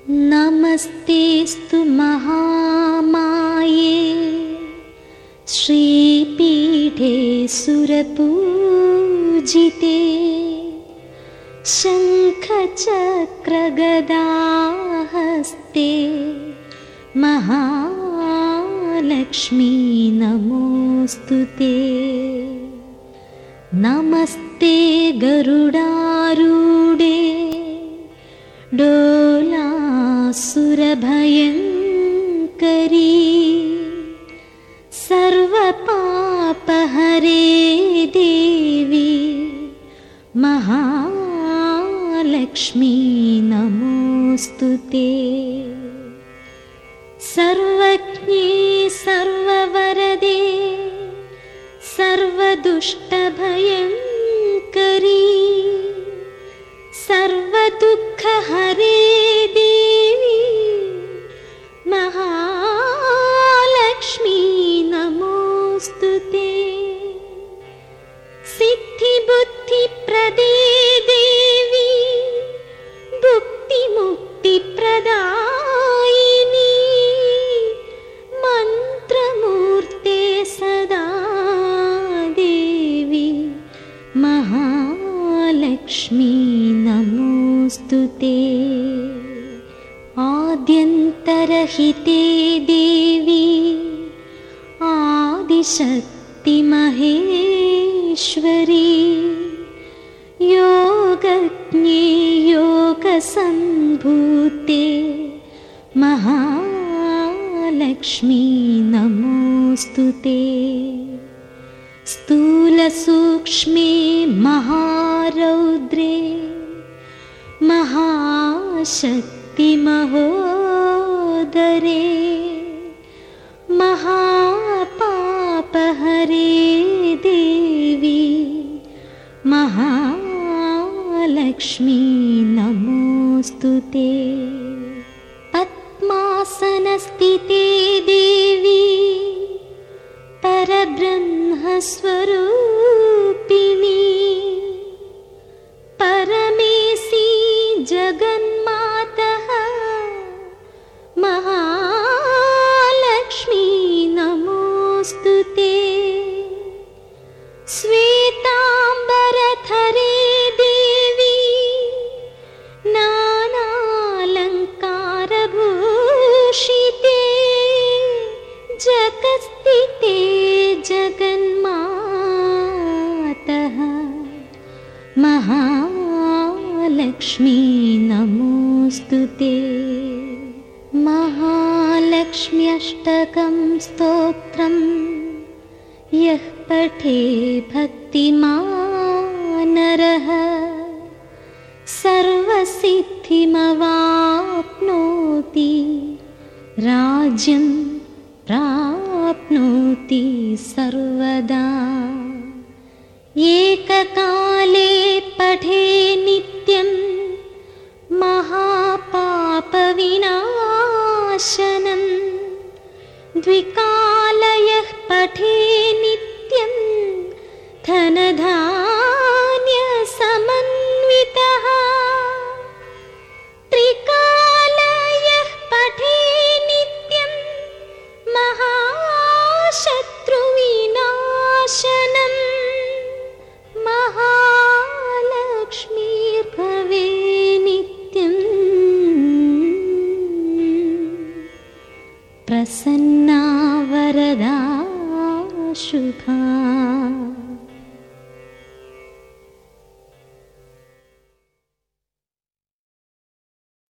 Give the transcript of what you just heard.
नमस्तेस्तु महामाये श्रीपीठे सुरपूजिते शङ्खचक्रगदाहस्ते महालक्ष्मी नमोऽस्तुते। नमस्ते गरुडारूढे डोलासुरभयङ्करी सर्वपापहरे देवी महालक्ष्मी नमोऽस्तुते। सर्वज्ञे सर्ववरदे सर्वदुष्टभयङ्करी सर्वदुःखहरे देवी महालक्ष्मी नमोऽस्तुते। सिद्धिबुद्धिप्रदे देवी भुक्तिमुक्तिप्रदायिनी मन्त्रमूर्ते सदा देवी महालक्ष्मी नमोऽस्तुते। आद्यन्तरहिते देवी आदिशक्ति महेश्वरी योगज्ञे योगसम्भूते महालक्ष्मी नमोऽस्तुते। स्थूलसूक्ष्मे महारौद्रे महाशक्तिमहोदरे महापापहरे देवी महालक्ष्मी नमोऽस्तुते। पद्मासनस्थिते देवी परब्रह्मस्वरूपिणी परमेशी जगन्मातः महालक्ष्मी नमोऽस्तुते। श्वेताम्बरधरे देवी नानालङ्कारभूषिते जगत्स्थिते जगन्मातः महालक्ष्मी नमोऽस्तुते। महालक्ष्म्यष्टकं स्तोत्रं यः पठे भक्तिमान् नरः सर्वसिद्धिमवाप्नोति राज्यं प्राप्नोति सर्वदा। एककाले पठे नित्यं महापापविनाशनं द्विकालयः पठे नित्यं धनधान्यसमन्वितः त्रिकालयः पठे नित्यं महाशत्रुविनाशनम् महालक्ष्मीर्भवे नित्यम् प्रसन्ना वरदा शुभा।